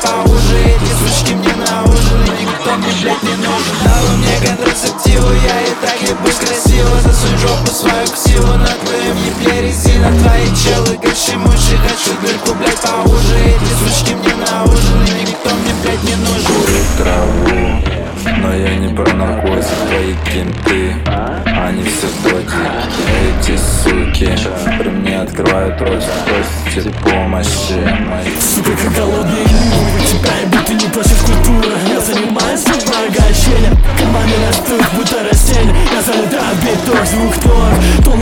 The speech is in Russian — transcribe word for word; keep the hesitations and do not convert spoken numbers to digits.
блядь, поуже. Эти сучки мне на ужин, и никто мне, блядь, не нужен. Дала мне контрацептиву, я и так ебусь красиво. Засунь жопу свою ксиву, на твоем ебле резина. Твои челы гащи-мучи, хочу дырку, блядь, поуже. Эти сучки мне на ужин, и никто мне, блядь, не нужен. Курю траву, но я не про наркотик. Твои кенты, они все доки. Эти суки при мне открывают рот, просите помощи. Сука, как голодные люди, тебя ебут и не просишь культуры. Я занимаюсь обогащением, команды растут, будто растения. Я залетаю биток, звук твой,